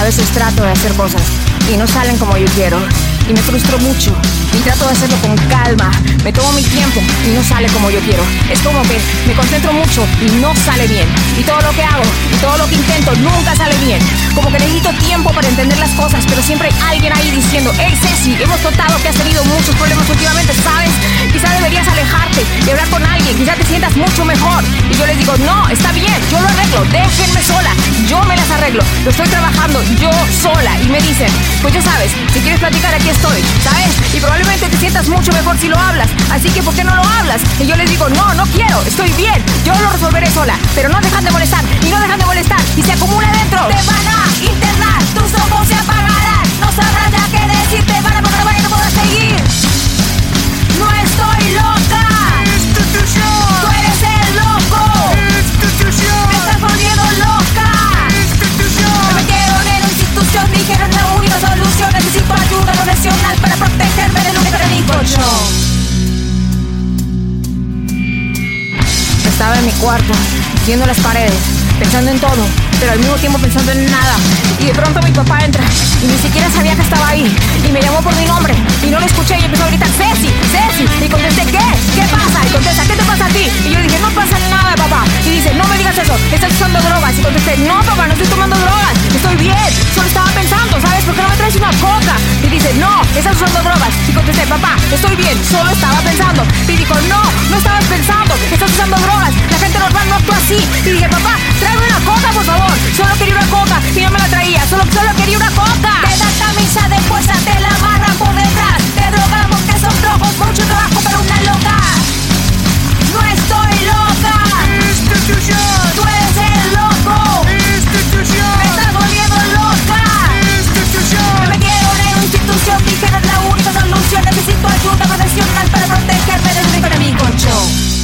veces trato de hacer cosas y no salen como yo quiero. Y me frustro mucho y trato de hacerlo con calma. Me tomo mi tiempo y no sale como yo quiero. Es como que me concentro mucho y no sale bien. Y todo lo que hago y todo lo que intento nunca sale bien. Como que necesito tiempo para entender las cosas, pero siempre hay alguien ahí diciendo: hey Ceci, hemos notado que has tenido muchos problemas últimamente, ¿sabes? Quizá deberías alejarte y hablar con alguien, quizá te sientas mucho mejor. Y yo les digo: no, está bien, yo lo arreglo, déjenme sola, yo me las arreglo, lo estoy trabajando yo sola. Y me dicen: pues ya sabes, si quieres platicar aquí estoy, ¿sabes? Y probablemente te sientas mucho mejor si lo hablas, así que ¿por qué no lo hablas? Y yo les digo: no, no quiero, estoy bien, yo lo resolveré sola. Pero no dejan de molestar, y no dejan de molestar, y se acumula dentro. Te van a internar, tus ojos se apagarán, no sabrás ya qué decir, te van a programar y no podrás seguir. No estoy loca, institución. Tú eres el loco, institución. Me estás volviendo loca, institución. Me metieron en una institución, dijeron la única solución. Necesito ayuda profesional para protegerme del único enemigo, yo. Estaba en mi cuarto, viendo las paredes, pensando en todo, pero al mismo tiempo pensando en nada. Y de pronto mi papá entra y ni siquiera sabía que estaba ahí. Y me llamó por mi nombre y no lo escuché y empezó a gritar: Ceci, Ceci. Y contesté: ¿qué? ¿Qué pasa? Y contesta: ¿qué te pasa a ti? Y yo dije: no pasa nada, papá. Y dice: no me digas eso, estás usando drogas. Y contesté: no, papá, no estoy tomando drogas, estoy bien, solo estaba pensando, ¿sabes? ¿Por qué no me traes una coca? Y dice: no, estás usando drogas. Y contesté: papá, estoy bien, solo estaba pensando. Y dijo: no, no estabas pensando, estás usando drogas, la gente normal no actúa así. Y dije: papá, tráeme una coca, por favor. Solo quería una coca y no me la traía, solo quería una coca. Te da camisa de fuerza, te la amarran por detrás. Te drogamos, que son drogos, mucho trabajo para una loca. No estoy loca, institución. Tú eres el loco, institución. Me estás volviendo loca, institución. Me metieron en una institución, dijeron la única solución. Necesito ayuda profesional para protegerme del único enemigo, yo.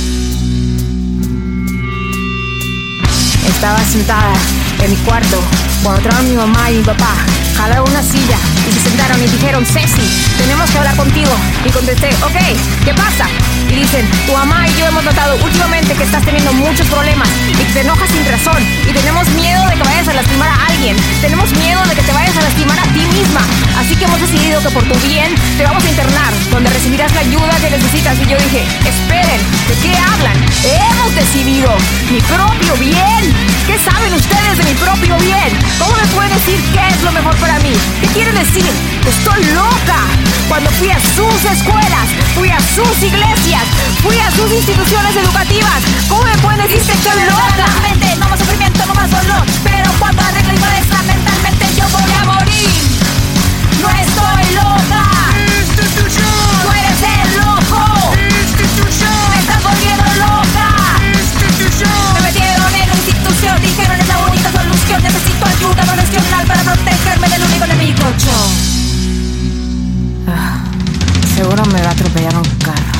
Estaba sentada en mi cuarto cuando entraron mi mamá y mi papá. Jalaron una silla y se sentaron y dijeron: Ceci, tenemos que hablar contigo. Y contesté: ok, ¿qué pasa? Y dicen: tu mamá y yo hemos notado últimamente que estás teniendo muchos problemas y que te enojas sin razón, y tenemos miedo de que vayas a lastimar a alguien, tenemos miedo de que te vayas a lastimar a ti misma, así que hemos decidido que por tu bien te vamos a internar, donde recibirás la ayuda que necesitas. Y yo dije: esperen, ¿de qué hablan? Hemos decidido mi propio bien. ¿Qué saben ustedes de mi propio bien? ¿Cómo me pueden decir qué es lo mejor para mí? ¿Qué quieren decir? Estoy loca. Cuando fui a sus escuelas, fui a sus iglesias, fui a sus instituciones educativas, ¿cómo me pueden decir que estoy loca? No más sufrimiento, no más dolor, pero cuando arregle y padezca mentalmente yo voy a morir. No estoy loca, institución. Tú eres el loco, institución. Me estás volviendo loca, institución. Me metieron en una institución, dijeron es la única solución. Necesito ayuda profesional para protegerme del único enemigo, yo. Seguro me va a atropellar un carro.